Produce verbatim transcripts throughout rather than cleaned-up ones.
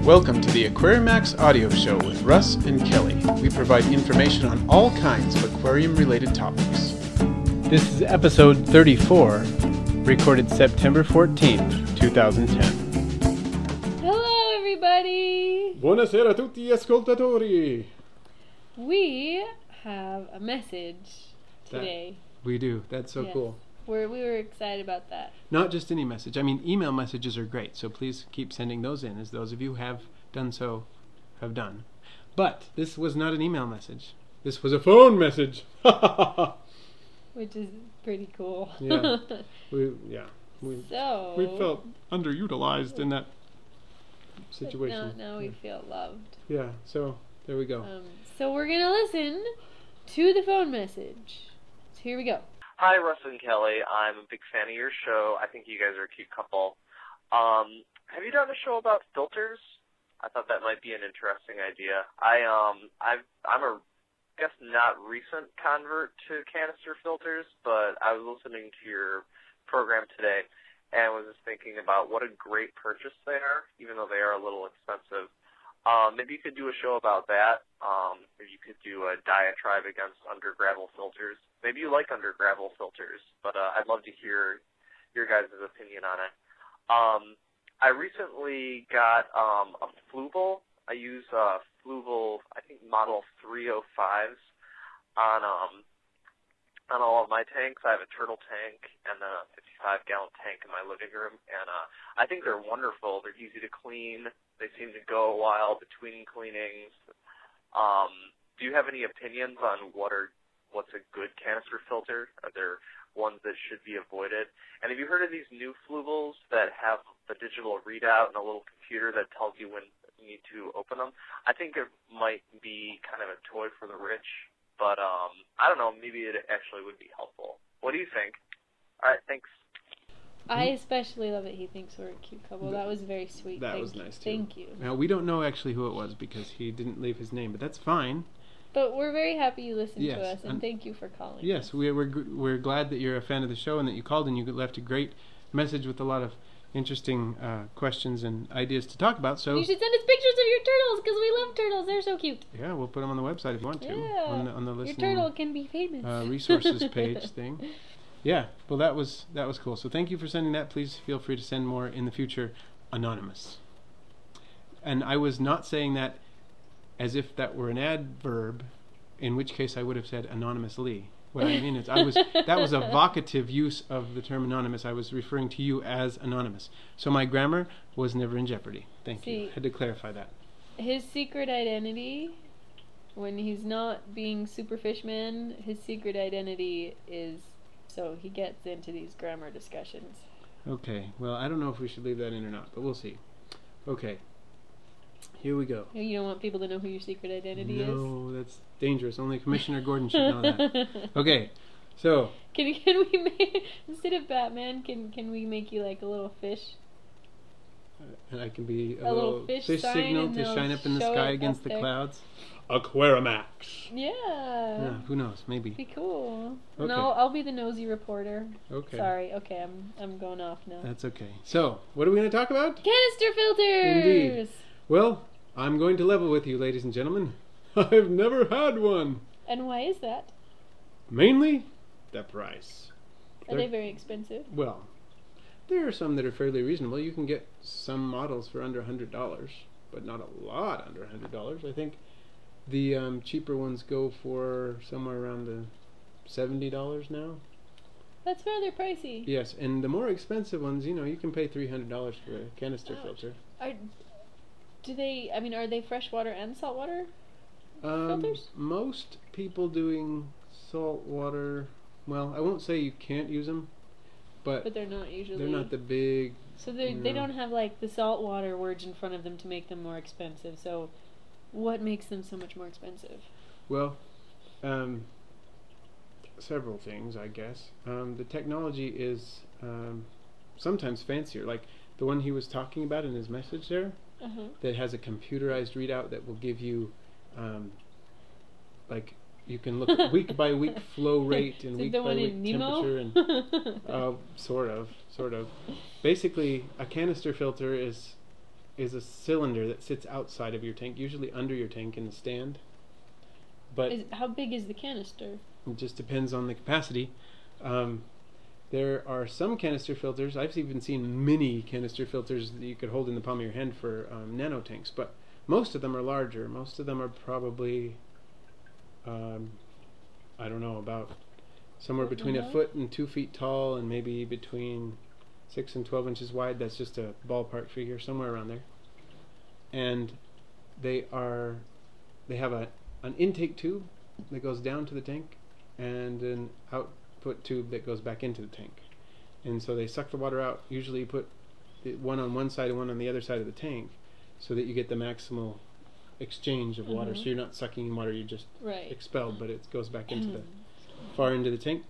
Welcome to the Aquariumax audio show with Russ and Kelly. We provide information on all kinds of aquarium-related topics. This is episode thirty-four, recorded September fourteenth, two thousand ten. Hello, everybody! Buonasera a tutti ascoltatori! We have a message today. That we do. That's so yes. cool. We're, we were excited about that. Not just any message. I mean, email messages are great, so please keep sending those in, as those of you who have done so have done. But this was not an email message. This was a phone message. Which is pretty cool. Yeah. We, yeah. We, so... we felt underutilized in that situation. Now, now we feel loved. Yeah, so there we go. Um, so we're going to listen to the phone message. So here we go. Hi, Russ and Kelly. I'm a big fan of your show. I think you guys are a cute couple. Um, have you done a show about filters? I thought that might be an interesting idea. I um, I've, I'm a, I guess not recent convert to canister filters, but I was listening to your program today and was just thinking about what a great purchase they are, even though they are a little expensive. Um, maybe you could do a show about that, um, or you could do a diatribe against under gravel filters. Maybe you like under gravel filters, but uh, I'd love to hear your guys' opinion on it. Um, I recently got um, a Fluval. I use uh, Fluval, I think model three oh fives on um, on all of my tanks. I have a turtle tank and then a fifty-five gallon tank in my living room, and uh, I think they're wonderful. They're easy to clean. They seem to go a while between cleanings. Um, do you have any opinions on what are what's a good canister filter? Are there ones that should be avoided? And have you heard of these new Fluvals that have the digital readout and a little computer that tells you when you need to open them? I think it might be kind of a toy for the rich, but um, I don't know, maybe it actually would be helpful. What do you think? All right, thanks. I especially love that he thinks we're a cute couple. That was very sweet. That Thank was you. nice, too. Thank you. Now, we don't know actually who it was because he didn't leave his name, but that's fine. But we're very happy you listened Yes, to us, and, and thank you for calling. Yes, us. we, we're, g- we're glad that you're a fan of the show and that you called and you left a great message with a lot of interesting uh, questions and ideas to talk about. So you should send us pictures of your turtles because we love turtles. They're so cute. Yeah, we'll put them on the website if you want to. Yeah, on the, on the your listening, turtle can be famous. Uh, resources page thing. Yeah, well, that was that was cool. So thank you for sending that. Please feel free to send more in the future, anonymous. And I was not saying that as if that were an adverb, in which case I would have said anonymously. What I mean is, I was that was a vocative use of the term anonymous. I was referring to you as anonymous. So my grammar was never in jeopardy. Thank See, you. Had to clarify that. His secret identity, when he's not being Superfishman, his secret identity is so he gets into these grammar discussions. Okay. Well, I don't know if we should leave that in or not, but we'll see. Okay. Here we go. You don't want people to know who your secret identity no, is? No, that's dangerous. Only Commissioner Gordon should know that. Okay, so. Can can we make, instead of Batman, can can we make you like a little fish? Uh, and I can be a, a little, little fish, fish signal to shine up in the sky against the there. clouds. Aquariumax. Yeah. Yeah. Who knows? Maybe. Be cool. Okay. No, I'll be the nosy reporter. Okay. Sorry. Okay, I'm I'm going off now. That's okay. So, what are we going to talk about? Canister filters. Indeed. Well, I'm going to level with you, ladies and gentlemen. I've never had one. And why is that? Mainly, the price. Are They're, they very expensive? Well, there are some that are fairly reasonable. You can get some models for under one hundred dollars, but not a lot under one hundred dollars. I think the um, cheaper ones go for somewhere around the seventy dollars now. That's rather pricey. Yes, and the more expensive ones, you know, you can pay three hundred dollars for a canister Ouch. filter. Are, do they, I mean, are they freshwater and saltwater Um, filters? most people doing salt water, well, I won't say you can't use them, but, But they're not usually. they're not the big. So they no. they don't have like the saltwater words in front of them to make them more expensive. So, what makes them so much more expensive? Well, um, several things, I guess. Um, the technology is um, sometimes fancier, like the one he was talking about in his message there. Uh-huh. That has a computerized readout that will give you, um, like, you can look at week by week flow rate and Is it week the by one week in Nemo? temperature and uh, sort of, sort of. Basically, a canister filter is is a cylinder that sits outside of your tank, usually under your tank in the stand. But Is, how big is the canister? it just depends on the capacity. Um, there are some canister filters. I've even seen mini canister filters that you could hold in the palm of your hand for um, nano tanks, but most of them are larger. Most of them are probably, um, I don't know, about somewhere Foot between and a a foot and two feet tall, and maybe between six and twelve inches wide. That's just a ballpark figure, somewhere around there. And they are, they have a an intake tube that goes down to the tank, and an output tube that goes back into the tank. And so they suck the water out. Usually you put the one on one side and one on the other side of the tank, so that you get the maximal exchange of water. Mhm. So you're not sucking in water you just Right. expelled, but it goes back into the far into the tank.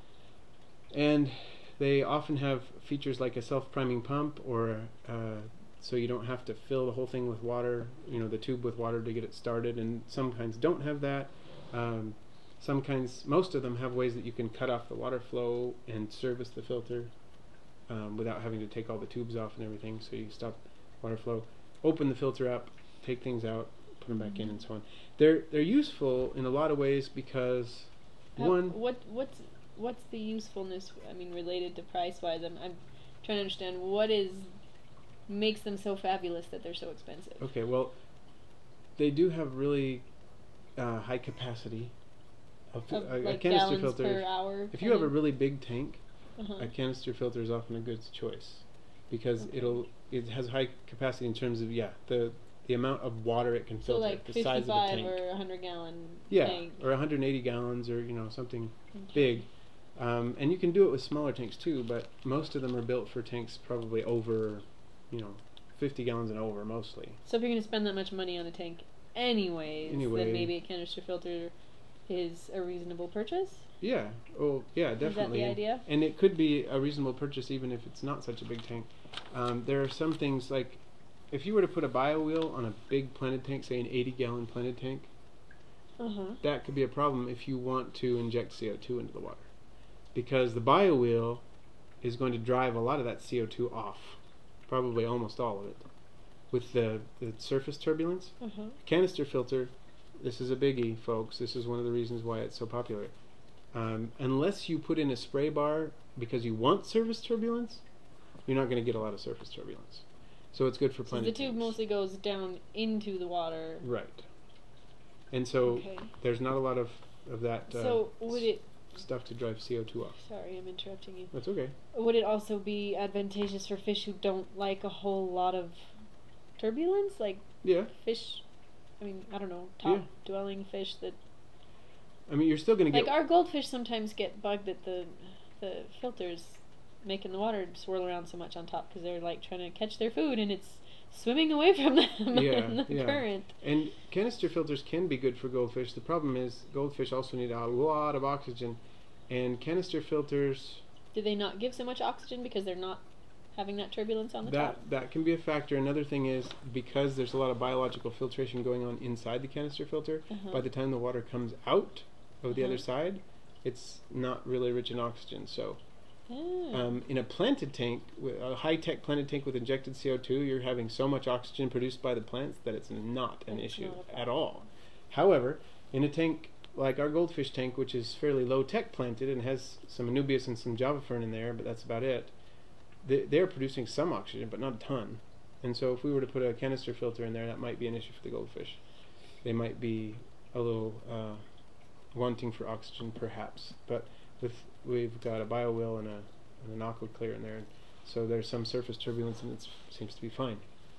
And they often have features like a self-priming pump, or uh, so you don't have to fill the whole thing with water, you know, the tube with water to get it started. And some kinds don't have that. Um, some kinds, most of them have ways that you can cut off the water flow and service the filter um, without having to take all the tubes off and everything. So you stop water flow, open the filter up, take things out, put them back in, and so on. They're they're useful in a lot of ways because How, one. what what's what's the usefulness? I mean, related to price wise, I'm I'm trying to understand what is makes them so fabulous that they're so expensive. Okay, well, they do have really uh, high capacity. A, fi- Of, a, a like canister gallons filter. per hour. If you have a kind really big tank, of? Uh-huh. a canister filter is often a good choice because Okay. it'll it has high capacity in terms of yeah the the amount of water it can So filter, like the size of the fifty-five tank. or a hundred gallon Yeah, tank. or one hundred eighty gallons, or you know something Okay. big. Um, and you can do it with smaller tanks too, but most of them are built for tanks probably over, you know, fifty gallons and over mostly. So if you're going to spend that much money on a tank anyways, Anyway. then maybe a canister filter is a reasonable purchase? Yeah, oh yeah, definitely. Is that the And- idea? And it could be a reasonable purchase even if it's not such a big tank. Um, there are some things like, if you were to put a bio wheel on a big planted tank, say an eighty gallon planted tank, Uh-huh. that could be a problem if you want to inject C O two into the water. Because the bio wheel is going to drive a lot of that C O two off, probably almost all of it, with the, the surface turbulence. Uh-huh. Canister filter, this is a biggie, folks. This is one of the reasons why it's so popular. Um, unless you put in a spray bar because you want surface turbulence, you're not going to get a lot of surface turbulence. So it's good for So planted the tube tanks. mostly goes down into the water. Right. And so Okay. there's not a lot of, of that uh, So would it... stuff to drive C O two off. Sorry, I'm interrupting you. That's okay. Would it also be advantageous for fish who don't like a whole lot of turbulence? Like Yeah. fish, I mean, I don't know, top-dwelling fish that... I mean, you're still going to Like get... our goldfish sometimes get bugged at the the filters making the water swirl around so much on top because they're like trying to catch their food and it's swimming away from them Yeah, in the yeah. current. And canister filters can be good for goldfish. The problem is goldfish also need a lot of oxygen. And canister filters... Do they not give so much oxygen because they're not having that turbulence on the That top? that can be a factor. Another thing is because there's a lot of biological filtration going on inside the canister filter, Uh-huh. by the time the water comes out of the Uh-huh. other side, it's not really rich in oxygen. So Ah. um, in a planted tank, wi- a high-tech planted tank with injected C O two, you're having so much oxygen produced by the plants that it's not an It's issue not a at problem. all. However, in a tank like our goldfish tank, which is fairly low-tech planted and has some Anubias and some Java fern in there, but that's about it, they, they're producing some oxygen, but not a ton. And so if we were to put a canister filter in there, that might be an issue for the goldfish. They might be a little uh, wanting for oxygen, perhaps. But with we've got a bio wheel and, a, and an aqua clear in there, and so there's some surface turbulence, and it seems to be fine.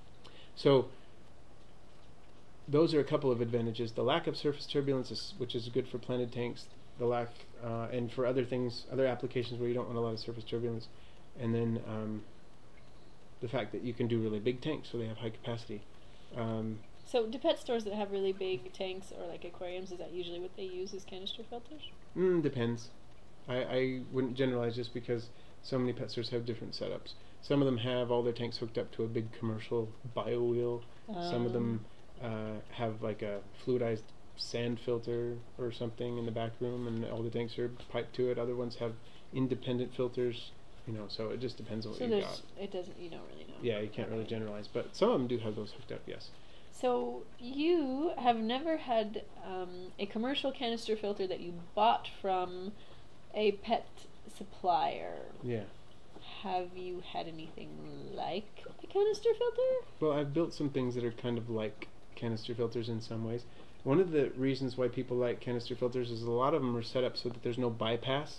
So those are a couple of advantages. The lack of surface turbulence, is, which is good for planted tanks, the lack, uh, and for other things, other applications where you don't want a lot of surface turbulence, and then um, the fact that you can do really big tanks, so they have high capacity. Um, So do pet stores that have really big tanks or like aquariums, is that usually what they use as canister filters? mm, depends. I, I wouldn't generalize just because so many pet stores have different setups. Some of them have all their tanks hooked up to a big commercial bio wheel. Some of them uh, have like a fluidized sand filter or something in the back room, and all the tanks are piped to it. Other ones have independent filters You know, so it just depends on what So you've there's, got. it doesn't, you don't really know. Yeah, you can't really Okay. generalize, but some of them do have those hooked up. Yes. So you have never had um, a commercial canister filter that you bought from a pet supplier. Yeah. Have you had anything like a canister filter? Well, I've built some things that are kind of like canister filters in some ways. One of the reasons why people like canister filters is a lot of them are set up so that there's no bypass.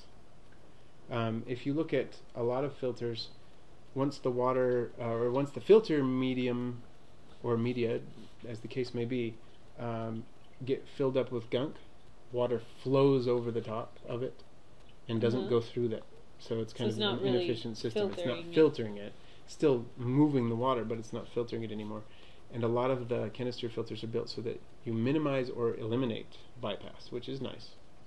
Um, if you look at a lot of filters, once the water, uh, or once the filter medium or media, as the case may be, um, get filled up with gunk, water flows over the top of it and doesn't Uh-huh. go through that. So it's kind it's of not an really inefficient system. It's not filtering it. filtering it. Still moving the water, but it's not filtering it anymore. And a lot of the canister filters are built so that you minimize or eliminate bypass, which is nice.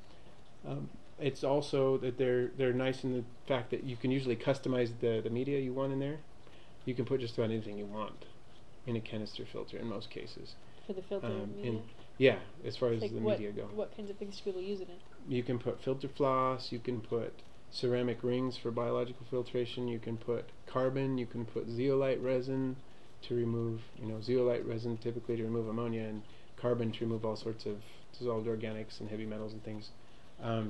Um, it's also that they're they're nice in the fact that you can usually customize the, the media you want in there. You can put just about anything you want in a canister filter in most cases. For the filter Um, media? in, yeah, as far as Like the what, media go. what kinds of things do people use in it? You can put filter floss, you can put ceramic rings for biological filtration, you can put carbon, you can put zeolite resin to remove, you know, zeolite resin typically to remove ammonia, and carbon to remove all sorts of dissolved organics and heavy metals and things. Um,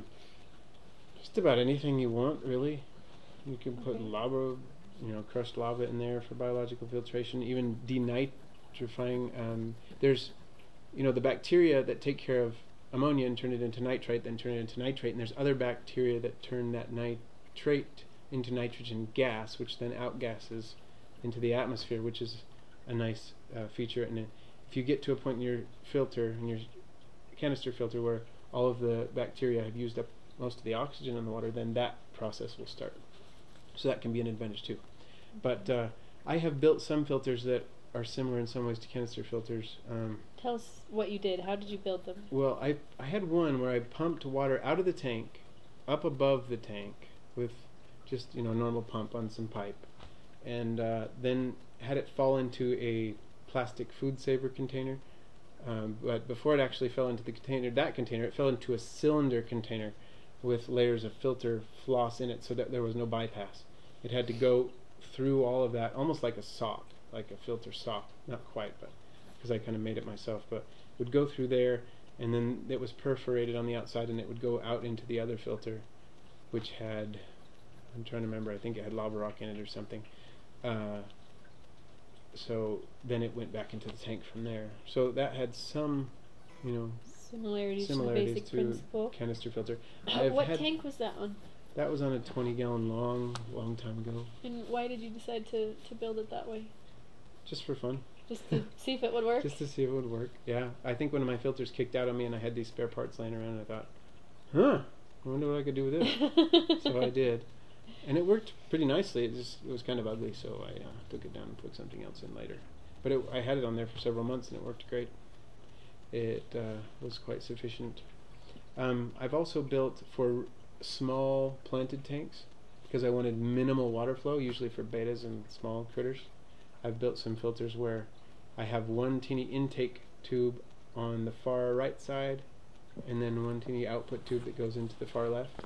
just about anything you want, really. You can put Okay. lava, you know, crushed lava in there for biological filtration, even denitrifying. Um, there's, you know, the bacteria that take care of ammonia and turn it into nitrite, then turn it into nitrate, and there's other bacteria that turn that nitrate into nitrogen gas, which then outgasses into the atmosphere, which is a nice uh, feature. And it, if you get to a point in your filter, in your canister filter, where all of the bacteria have used up most of the oxygen in the water, then that process will start. So that can be an advantage too. But uh, I have built some filters that are similar in some ways to canister filters. Um, Tell us what you did. How did you build them? well, I I had one where I pumped water out of the tank, up above the tank, with just, you know, a normal pump on some pipe, and uh, then had it fall into a plastic food saver container. Um, but before it actually fell into the container, that container, it fell into a cylinder container with layers of filter floss in it, so that there was no bypass. It had to go through all of that, almost like a sock, like a filter sock. Not quite, but because I kind of made it myself, but it would go through there, and then it was perforated on the outside, and it would go out into the other filter, which had, I'm trying to remember, I think it had lava rock in it or something. Uh, so then it went back into the tank from there. So that had some, you know, Similarities, similarities to the basic to principle. canister filter. I've What had, tank was that on? that was on a twenty gallon long, long time ago, And why did you decide to, to build it that way? just for fun. Just to see if it would work? Just to see if it would work. Yeah, I think one of my filters kicked out on me, and I had these spare parts laying around, and I thought, huh, I wonder what I could do with this. So I did, and it worked pretty nicely. It just it was kind of ugly, so I uh, took it down and put something else in later. But it, I had it on there for several months, and it worked great. It uh, was quite sufficient. Um, I've also built for small planted tanks, because I wanted minimal water flow, usually for betas and small critters. I've built some filters where I have one teeny intake tube on the far right side, and then one teeny output tube that goes into the far left.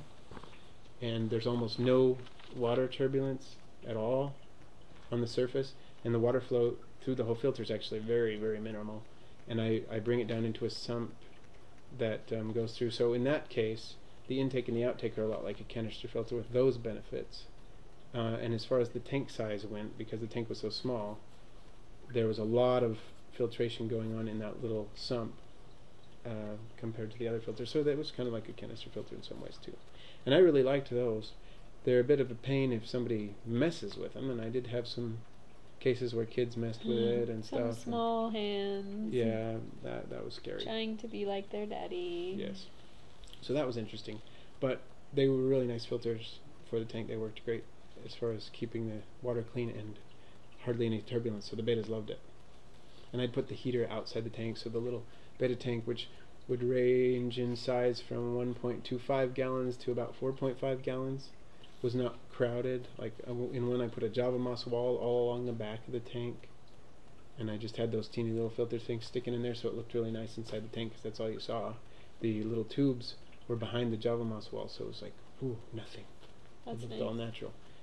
And there's almost no water turbulence at all on the surface, and the water flow through the whole filter is actually very, very minimal. And I, I bring it down into a sump that um, goes through. So in that case, the intake and the outtake are a lot like a canister filter with those benefits. Uh, and as far as the tank size went, because the tank was so small, there was a lot of filtration going on in that little sump uh, compared to the other filters. So that was kind of like a canister filter in some ways too. And I really liked those. They're a bit of a pain if somebody messes with them, and I did have some cases where kids messed with it and Some stuff. small hands. And yeah, that that was scary. Trying to be like their daddy. Yes. So that was interesting. But they were really nice filters for the tank. They worked great as far as keeping the water clean and hardly any turbulence, so the betas loved it. And I'd put the heater outside the tank, so the little beta tank, which would range in size from one point two five gallons to about four point five gallons, was not crowded. Like uh, in one I put a Java moss wall all along the back of the tank, and I just had those teeny little filter things sticking in there, so it looked really nice inside the tank, because that's all you saw. The little tubes were behind the Java moss wall, so it was like, ooh, nothing. That's It looked nice. all natural.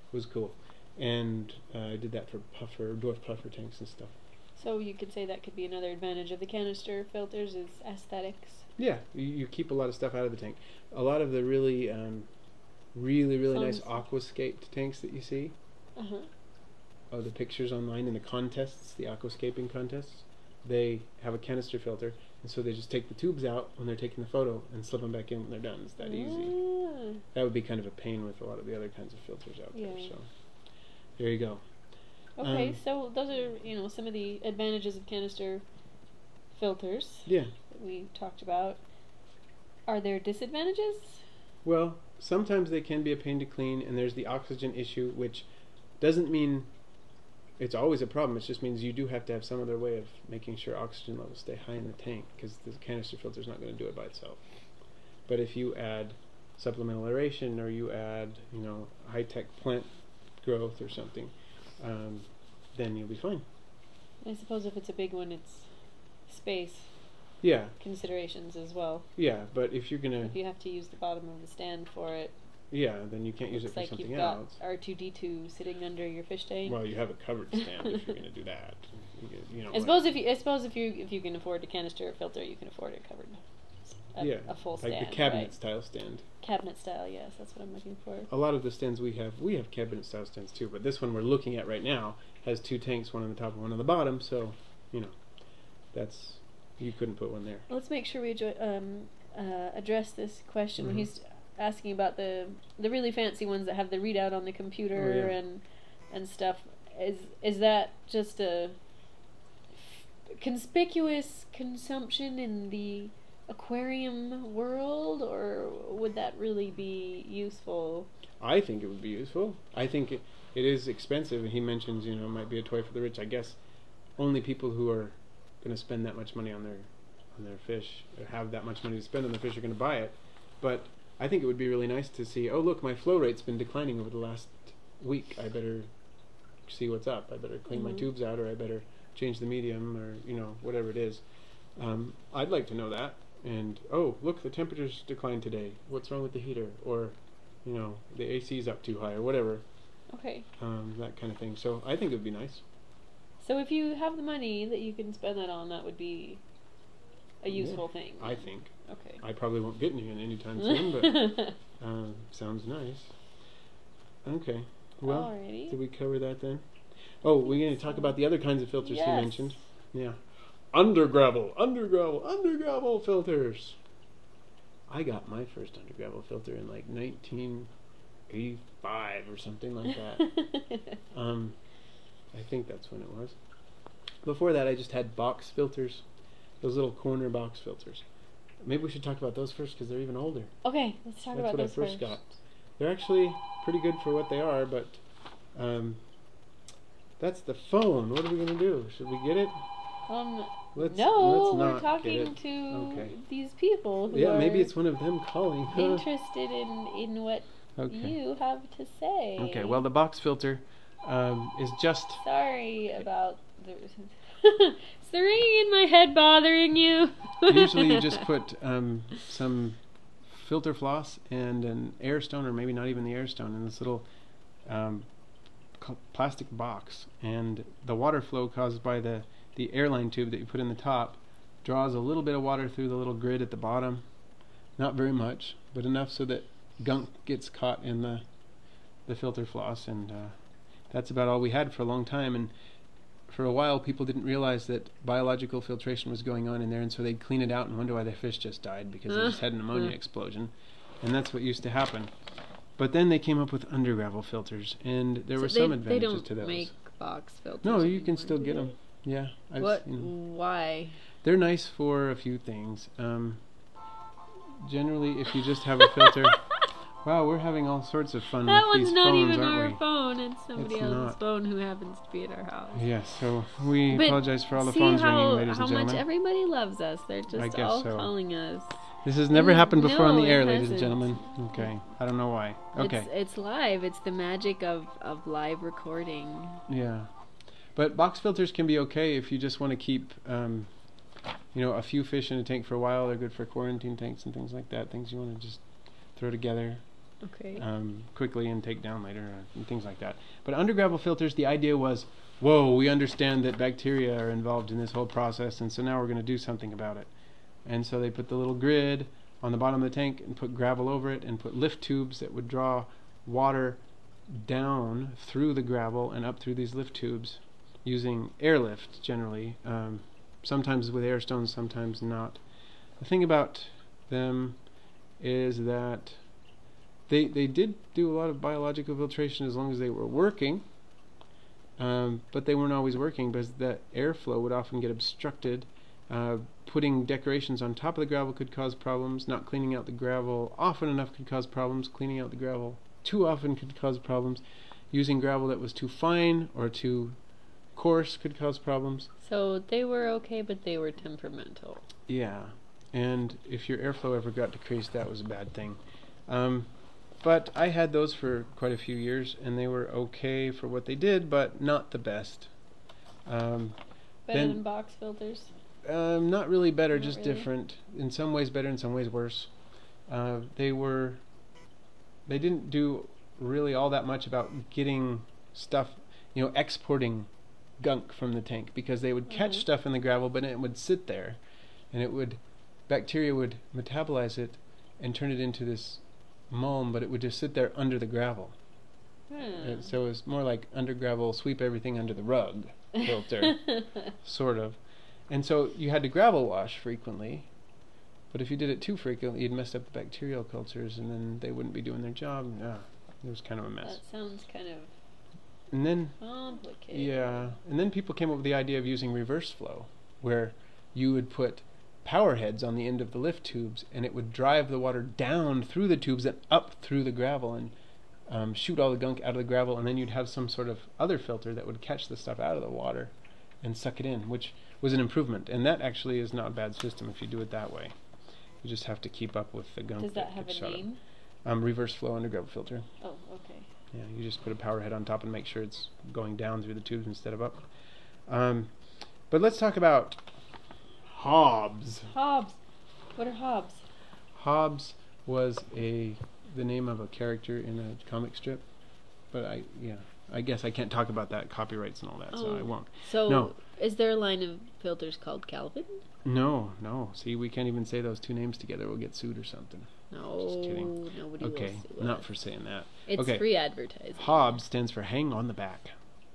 was cool. And uh, I did that for puffer, dwarf puffer tanks and stuff. So you could say that could be another advantage of the canister filters is aesthetics. Yeah, you, you keep a lot of stuff out of the tank. A lot of the really, um, really, really nice aquascaped tanks that you see, uh-huh. oh, the pictures online in the contests, the aquascaping contests, they have a canister filter, and so they just take the tubes out when they're taking the photo and slip them back in when they're done. It's that easy. Ah. That would be kind of a pain with a lot of the other kinds of filters out Yeah. there. So there you go. Okay, Um, so those are, you know, some of the advantages of canister filters Yeah. that we talked about. Are there disadvantages? Well, sometimes they can be a pain to clean, and there's the oxygen issue, which doesn't mean it's always a problem. It just means you do have to have some other way of making sure oxygen levels stay high in the tank, because the canister filter is not going to do it by itself. But if you add supplemental aeration, or you add, you know, high-tech plant growth or something, um, then you'll be fine. I suppose if it's a big one, it's space Yeah, considerations as well. yeah, but if you're gonna, If you have to use the bottom of the stand for it, yeah, then you can't use it looks for like something you've else. got R two D two sitting under your fish tank. Well, you have a covered stand if you're gonna do that. You, get- you know. I like- suppose if you, I suppose if you, if you can afford a canister filter, you can afford it covered. A, yeah, a full like stand, the cabinet right? style stand. Cabinet style, yes, that's what I'm looking for. A lot of the stands we have, we have cabinet style stands too, but this one we're looking at right now has two tanks, one on the top and one on the bottom, so, you know, that's, you couldn't put one there. Let's make sure we jo- um, uh, address this question when Mhm. he's asking about the the really fancy ones that have the readout on the computer Oh, yeah. and and stuff. Is is that just a conspicuous consumption in the aquarium world, or would that really be useful? I think it would be useful. I think it, it is expensive, and he mentions, you know, it might be a toy for the rich. I guess only people who are going to spend that much money on their on their fish, or have that much money to spend on the fish, are going to buy it. But I think it would be really nice to see, oh look, my flow rate's been declining over the last week. I better see what's up. I better clean Mhm. my tubes out, or I better change the medium, or, you know, whatever it is. Um, I'd like to know that. And, oh, look, the temperature's declined today. What's wrong with the heater? Or, you know, the A C's up too high, or whatever. Okay. Um, that kind of thing. So I think it would be nice. So if you have the money that you can spend that on, that would be a useful Yeah, thing. I think. Okay. I probably won't get any anytime soon, but um, sounds nice. Okay. Well, Alrighty. did we cover that then? Oh, we're going to talk about the other kinds of filters Yes. he mentioned. Yeah. Under gravel, under gravel, under gravel filters. I got my first under gravel filter in like nineteen eighty-five or something like that. um, I think that's when it was. Before that, I just had box filters, those little corner box filters. Maybe we should talk about those first because they're even older. Okay, let's talk That's about what I those first got. They're actually pretty good for what they are, but um, that's the phone. What are we going to do? Should we get it? Um, Let's, no, let's we're not talking get it. to Okay. these people who Yeah, are maybe it's one of them calling. Huh? interested in, in what Okay. you have to say. Okay, well, the box filter um, is just... Sorry about the... Is the ringing in my head bothering you? Usually you just put um, some filter floss and an air stone, or maybe not even the air stone, in this little um, c- plastic box. And the water flow caused by the, the airline tube that you put in the top draws a little bit of water through the little grid at the bottom. Not very much, but enough so that gunk gets caught in the, the filter floss. And uh, that's about all we had for a long time. And for a while, people didn't realize that biological filtration was going on in there, and so they'd clean it out and wonder why their fish just died, because they just had an ammonia explosion. And that's what used to happen. But then they came up with under gravel filters, and there So were they, some they advantages don't to those. make box filters. No, you can anymore, still do get they? them. Yeah, I've What? seen 'em. Why? They're nice for a few things. Um, generally, if you just have a filter... Wow, we're having all sorts of fun That with one's these not phones, even aren't our we? phone. It's somebody It's else's not. phone who happens to be at our house. Yes, so we But apologize for all the see phones how, ringing, ladies how and gentlemen. much everybody loves us. They're I just guess all so. calling us. This has never Mm, happened before on no, the air, it ladies and hasn't. gentlemen. Okay, I don't know why. Okay, It's, it's live. It's the magic of, of live recording. yeah. But box filters can be okay if you just want to keep, um, you know, a few fish in a tank for a while. They're good for quarantine tanks and things like that. Things you want to just throw together. Okay. um, quickly and take down later, uh, and things like that. But under gravel filters, the idea was, whoa, we understand that bacteria are involved in this whole process, and so now we're going to do something about it. And so they put the little grid on the bottom of the tank and put gravel over it and put lift tubes that would draw water down through the gravel and up through these lift tubes using airlift generally, um, sometimes with air stones, sometimes not. The thing about them is that they they did do a lot of biological filtration as long as they were working, um, but they weren't always working because the airflow would often get obstructed. Uh, putting decorations on top of the gravel could cause problems. Not cleaning out the gravel often enough could cause problems. Cleaning out the gravel too often could cause problems. Using gravel that was too fine or too coarse could cause problems. So they were okay, but they were temperamental. Yeah, and if your airflow ever got decreased, that was a bad thing. Um, but I had those for quite a few years, and they were okay for what they did, but not the best. Um, Better then, than box filters? Um, not really better, Not just really. different. In some ways better, in some ways worse. Uh, they were, they didn't do really all that much about getting stuff, you know, exporting gunk from the tank, because they would catch Mhm. stuff in the gravel, but it would sit there, and it would, bacteria would metabolize it and turn it into this mulm, but it would just sit there under the gravel. Hmm. Uh, so it was more like under gravel, sweep everything under the rug filter, sort of. And so you had to gravel wash frequently, but if you did it too frequently, you'd mess up the bacterial cultures, and then they wouldn't be doing their job. Yeah, it was kind of a mess. That sounds kind of And then, complicated. yeah, and then people came up with the idea of using reverse flow, where you would put power heads on the end of the lift tubes, and it would drive the water down through the tubes and up through the gravel, and um, shoot all the gunk out of the gravel, and then you'd have some sort of other filter that would catch the stuff out of the water and suck it in, which was an improvement. And that actually is not a bad system if you do it that way. You just have to keep up with the gunk. Does that have gets a shot up. name? Um, reverse flow under gravel filter. Oh, okay. Yeah, you just put a power head on top and make sure it's going down through the tubes instead of up. Um, but let's talk about Hobbs. Hobbs. What are Hobbs? Hobbs was a the name of a character in a comic strip, but I yeah I guess I can't talk about that, copyrights and all that, so I Oh. won't. So, No. is there a line of filters called Calvin? No, no. See, we can't even say those two names together. We'll get sued or something. No, Just kidding. nobody Okay, will sue not us. for saying that. It's okay. free advertising. Hobbs stands for hang on the back.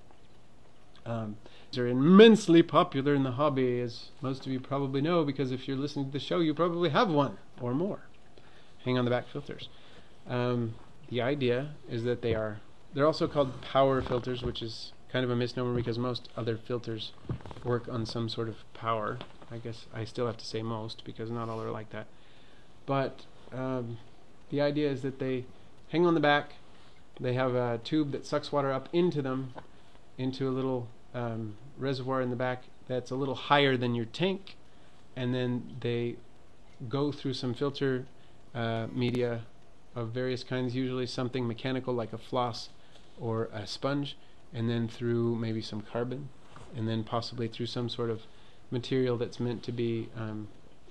Um, they're immensely popular in the hobby, as most of you probably know, because if you're listening to the show, you probably have one or more. Hang on the back filters. Um, the idea is that they are, they're also called power filters, which is kind of a misnomer because most other filters work on some sort of power. I guess I still have to say most because not all are like that. But um, the idea is that they hang on the back. They have a tube that sucks water up into them, into a little um, reservoir in the back that's a little higher than your tank, and then they go through some filter uh, media of various kinds, usually something mechanical like a floss or a sponge, and then through maybe some carbon, and then possibly through some sort of material that's meant to be um,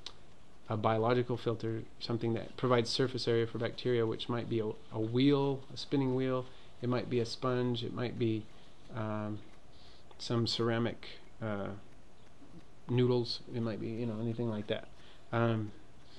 a biological filter, something that provides surface area for bacteria, which might be a, a wheel, a spinning wheel, it might be a sponge, it might be um, some ceramic uh, noodles, it might be, you know, anything like that. Um,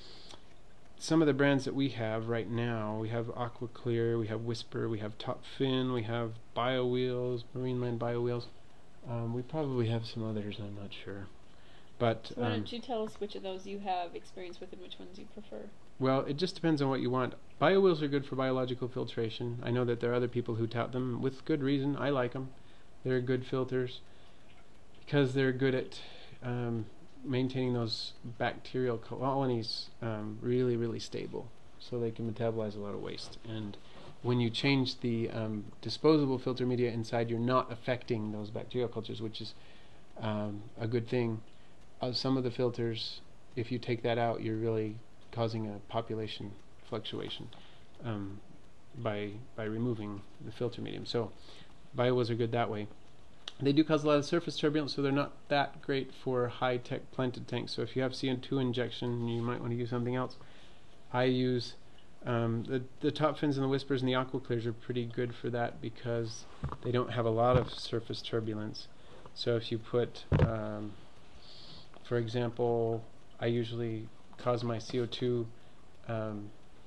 some of the brands that we have right now, we have Aqua Clear, we have Whisper, we have Top Fin, we have BioWheels, Marineland BioWheels. Um, we probably have some others, I'm not sure. But So why um, don't you tell us which of those you have experience with and which ones you prefer? well, it just depends on what you want. BioWheels are good for biological filtration. I know that there are other people who tout them with good reason. I like them. They're good filters because they're good at um, maintaining those bacterial colonies um, really, really stable, so they can metabolize a lot of waste. And when you change the um, disposable filter media inside, you're not affecting those bacterial cultures, which is um, a good thing. Uh, some of the filters, if you take that out, you're really causing a population fluctuation um, by by removing the filter medium. So BioWheels are good that way. They do cause a lot of surface turbulence, so they're not that great for high-tech planted tanks. So if you have C O two injection, you might want to use something else. I use Um, the the top fins and the whispers and the aqua clears are pretty good for that because they don't have a lot of surface turbulence. So if you put, um, for example, I usually cause my C O two um,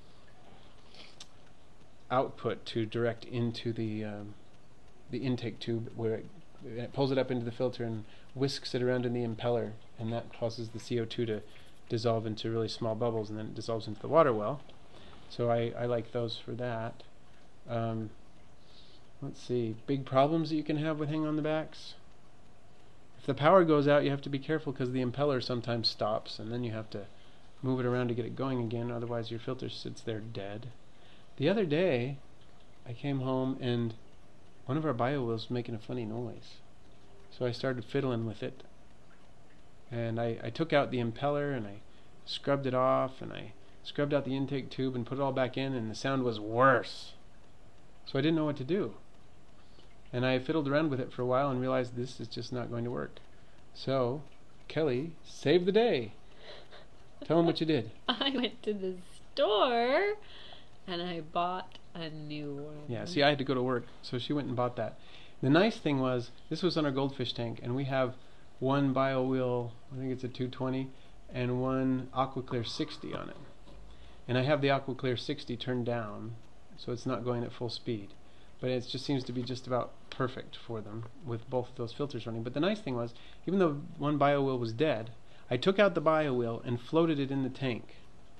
output to direct into the um, the intake tube, where it, it pulls it up into the filter and whisks it around in the impeller, and that causes the C O two to dissolve into really small bubbles, and then it dissolves into the water well. So I, I like those for that. Um, let's see, big problems that you can have with hang on the backs. If the power goes out, you have to be careful because the impeller sometimes stops, and then you have to move it around to get it going again, otherwise your filter sits there dead. The other day, I came home and one of our bio wheels was making a funny noise. So I started fiddling with it. And I, I took out the impeller and I scrubbed it off and I scrubbed out the intake tube and put it all back in, and the sound was worse. So I didn't know what to do. And I fiddled around with it for a while and realized this is just not going to work. So, Kelly, save the day. Tell them what you did. I went to the store and I bought a new one. Yeah, see, I had to go to work, so she went and bought that. The nice thing was, this was on our goldfish tank, and we have one bio wheel, I think it's a two twenty, and one AquaClear sixty on it. And I have the AquaClear sixty turned down, so it's not going at full speed. But it just seems to be just about perfect for them with both of those filters running. But the nice thing was, even though one bio wheel was dead, I took out the bio wheel and floated it in the tank.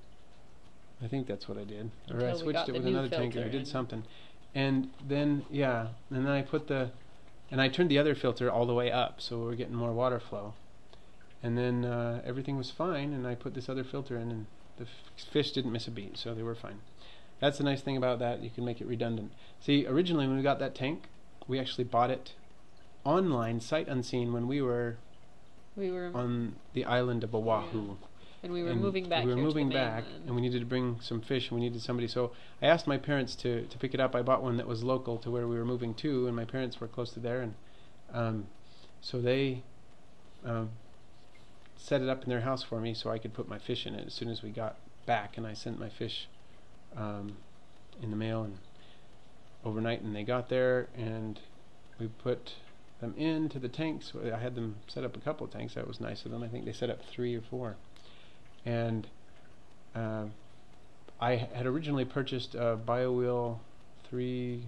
I think that's what I did. Or Until I we switched got it the with new another tank, or I filter did in. something. And then, yeah, and then I put the, and I turned the other filter all the way up, so we're getting more water flow. And then uh, everything was fine, and I put this other filter in, and the f fish didn't miss a beat, so they were fine. That's the nice thing about that, you can make it redundant. See, originally when we got that tank, we actually bought it online, sight unseen, when we were We were on the island of Oahu. and we were And moving back we were here moving to the back, mainland. and we needed to bring some fish, and we needed somebody. So I asked my parents to, to pick it up. I bought one that was local to where we were moving to, and my parents were close to there, and um, so they um, set it up in their house for me so I could put my fish in it as soon as we got back. And I sent my fish um, in the mail and overnight, and they got there, and we put them into the tanks. I had them set up a couple of tanks. That was nice of them. I think they set up three or four. And uh, I had originally purchased a BioWheel three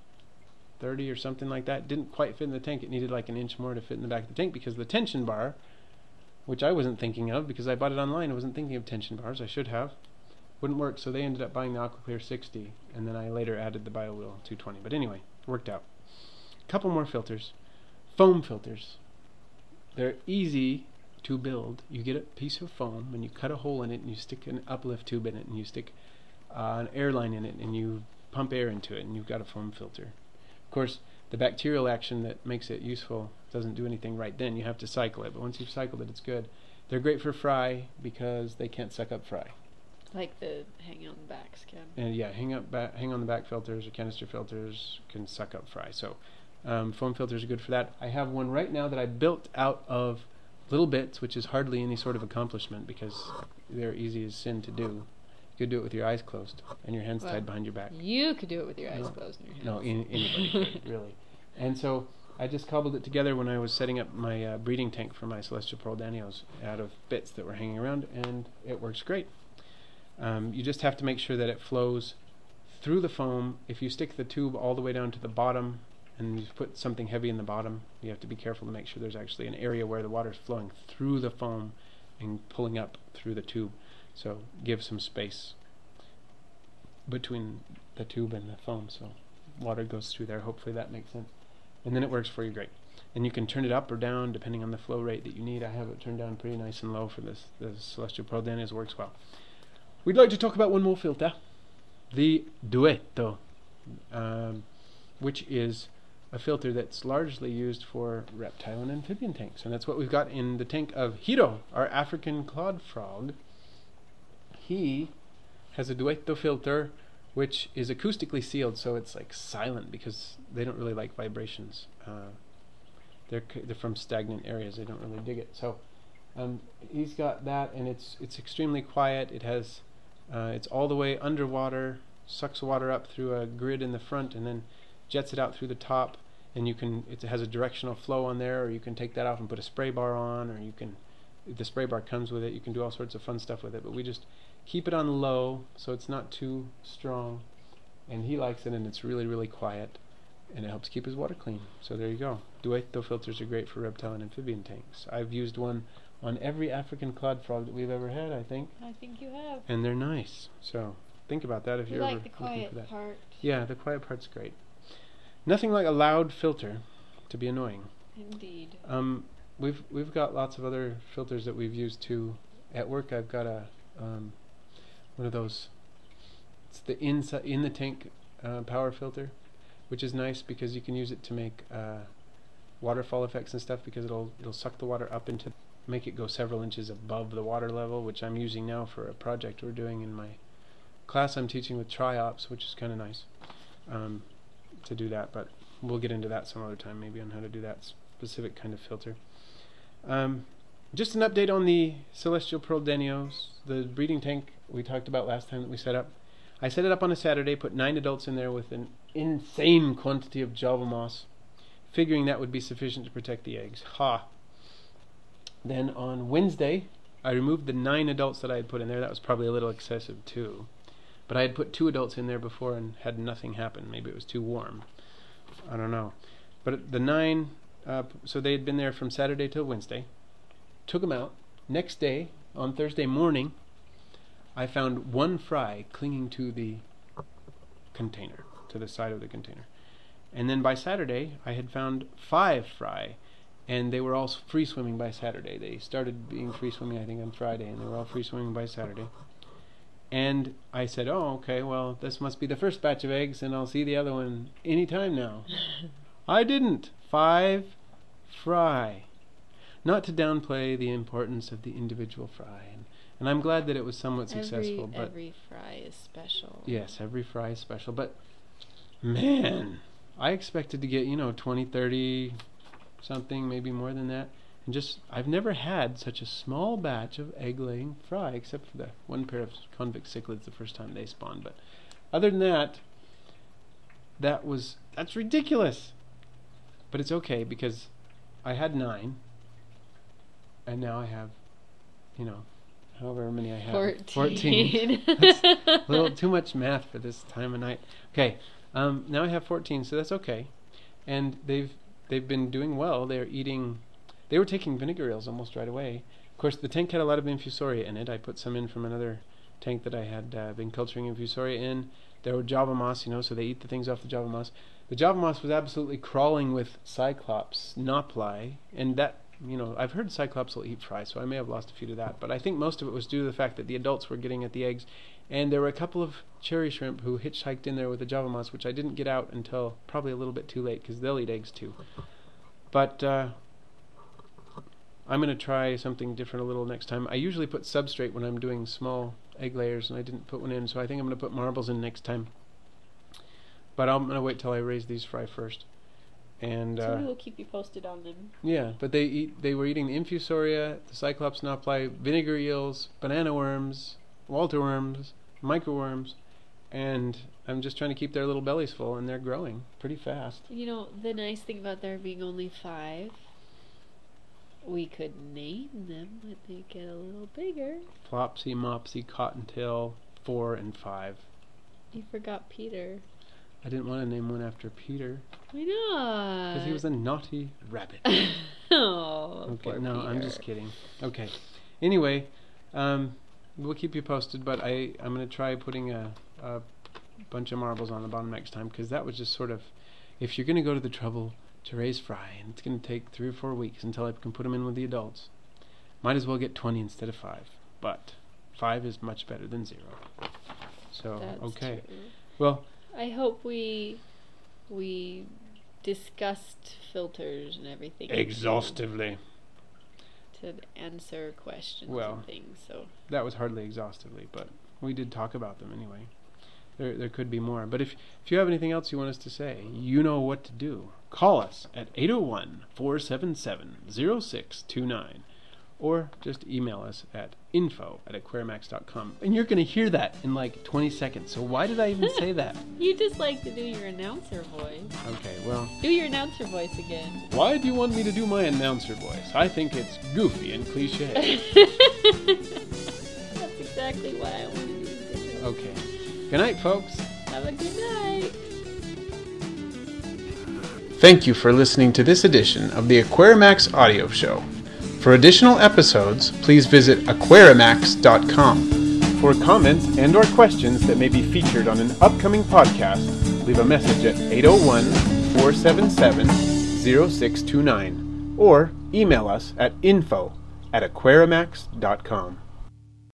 thirty or something like that. Didn't quite fit in the tank. It needed like an inch more to fit in the back of the tank because the tension bar, which I wasn't thinking of because I bought it online, I wasn't thinking of tension bars. I should have. Wouldn't work, so they ended up buying the AquaClear sixty, and then I later added the BioWheel two twenty. But anyway, worked out. A couple more filters. Foam filters. They're easy to build. You get a piece of foam and you cut a hole in it and you stick an uplift tube in it and you stick uh, an air line in it and you pump air into it and you've got a foam filter. Of course, the bacterial action that makes it useful doesn't do anything right then. You have to cycle it, but once you've cycled it, it's good. They're great for fry because they can't suck up fry. Like the hang on the backs can. And yeah, hang up, ba hang on the back filters or canister filters can suck up fry. So um, foam filters are good for that. I have one right now that I built out of little bits, which is hardly any sort of accomplishment because they're easy as sin to do. You could do it with your eyes closed and your hands Well, tied behind your back. You could do it with your eyes No. closed and your hands. No, in, anybody could, really. And so I just cobbled it together when I was setting up my uh, breeding tank for my Celestial Pearl Danios out of bits that were hanging around, and it works great. Um, you just have to make sure that it flows through the foam. If you stick the tube all the way down to the bottom and you put something heavy in the bottom, you have to be careful to make sure there's actually an area where the water is flowing through the foam and pulling up through the tube. So give some space between the tube and the foam so water goes through there. Hopefully that makes sense. And then it works for you great. And you can turn it up or down depending on the flow rate that you need. I have it turned down pretty nice and low for this. The Celestial Pearl Danios works well. We'd like to talk about one more filter, the Duetto, um, which is a filter that's largely used for reptile and amphibian tanks. And that's what we've got in the tank of Hiro, our African clawed frog. He has a Duetto filter which is acoustically sealed, so it's like silent because they don't really like vibrations. Uh, they're, c they're from stagnant areas. They don't really dig it. So um, he's got that, and it's it's extremely quiet. It has Uh, it's all the way underwater, sucks water up through a grid in the front, and then jets it out through the top. And you can, it has a directional flow on there, or you can take that off and put a spray bar on, or you can, the spray bar comes with it. You can do all sorts of fun stuff with it, but we just keep it on low so it's not too strong. And he likes it, and it's really, really quiet, and it helps keep his water clean. So there you go. Dueto filters are great for reptile and amphibian tanks. I've used one on every African cloud frog that we've ever had, I think. I think you have. And they're nice. So think about that if You you're like ever the looking quiet for that. part. Yeah, the quiet part's great. Nothing like a loud filter to be annoying. Indeed. Um, we've we've got lots of other filters that we've used too. At work, I've got a um, one of those. It's the inside in the tank uh, power filter, which is nice because you can use it to make uh, waterfall effects and stuff, because it'll it'll suck the water up into, make it go several inches above the water level, which I'm using now for a project we're doing in my class I'm teaching with Triops, which is kind of nice. Um, to do that, but we'll get into that some other time, maybe, on how to do that specific kind of filter. Um, just an update on the Celestial Pearl Denios, the breeding tank we talked about last time that we set up. I set it up on a Saturday, put nine adults in there with an insane quantity of Java moss, figuring that would be sufficient to protect the eggs. Ha! Then on Wednesday, I removed the nine adults that I had put in there. That was probably a little excessive too. But I had put two adults in there before and had nothing happen. Maybe it was too warm. I don't know. But the nine, uh, so they had been there from Saturday till Wednesday. Took them out. Next day, on Thursday morning, I found one fry clinging to the container, to the side of the container. And then by Saturday, I had found five fry. And they were all free swimming by Saturday. They started being free swimming, I think, on Friday, and they were all free swimming by Saturday. And I said, oh, okay, well, this must be the first batch of eggs, and I'll see the other one any time now. I didn't. Five fry. Not to downplay the importance of the individual fry. And, and I'm glad that it was somewhat Every, successful. But every fry is special. yes, every fry is special. But, man, I expected to get, you know, twenty, thirty, something, maybe more than that. And just, I've never had such a small batch of egg-laying fry, except for the one pair of convict cichlids the first time they spawned. But other than that, that was, that's ridiculous. But it's okay, because I had nine, and now I have, you know, however many I have. Fourteen. fourteen. That's a little too much math for this time of night. Okay, um, now I have fourteen, so that's okay. And they've they've been doing well. They're eating. They were taking vinegar eels almost right away. Of course, the tank had a lot of infusoria in it. I put some in from another tank that I had uh, been culturing infusoria in. There were Java moss, you know, so they eat the things off the Java moss. The Java moss was absolutely crawling with Cyclops Nopli, and that, you know, I've heard Cyclops will eat fry, so I may have lost a few to that. But I think most of it was due to the fact that the adults were getting at the eggs, and there were a couple of cherry shrimp who hitchhiked in there with the Java moss, which I didn't get out until probably a little bit too late, because they'll eat eggs too. But uh, I'm going to try something different a little next time. I usually put substrate when I'm doing small egg layers, and I didn't put one in, so I think I'm going to put marbles in next time. But I'm going to wait till I raise these fry first. And So uh, we will keep you posted on them. yeah, but they eat. They were eating the infusoria, the Cyclops Nopli, vinegar eels, banana worms, Walter worms, microworms, and I'm just trying to keep their little bellies full, and they're growing pretty fast. You know, the nice thing about there being only five, we could name them, but they get a little bigger. Flopsy, Mopsy, Cottontail, four and five. You forgot Peter. I didn't want to name one after Peter Why not? because he was a naughty rabbit. Oh, Okay, poor no, I'm Peter. just kidding. Okay. Anyway, um, we'll keep you posted, but I, I'm going to try putting a, a bunch of marbles on the bottom next time, because that was just sort of, if you're going to go to the trouble to raise fry, and it's going to take three or four weeks until I can put them in with the adults, might as well get twenty instead of five. But five is much better than zero. So, That's okay. true. Well, I hope we we discussed filters and everything exhaustively. to answer questions Well. and things. So That was hardly exhaustively, but we did talk about them anyway. There there could be more. But if, if you have anything else you want us to say, you know what to do. Call us at eight oh one, four seven seven, oh six two nine. or just email us at info at aquarimax dot com. And you're going to hear that in like twenty seconds, so why did I even say that? You just like to do your announcer voice. Okay, well... Do your announcer voice again. Why do you want me to do my announcer voice? I think it's goofy and cliche. That's exactly why I wanted you to do it. Okay. Good night, folks. Have a good night. Thank you for listening to this edition of the Aquarimax Audio Show. For additional episodes, please visit aquarimax dot com. For comments and or questions that may be featured on an upcoming podcast, leave a message at eight oh one, four seven seven, oh six two nine or email us at info at aquarimax dot com.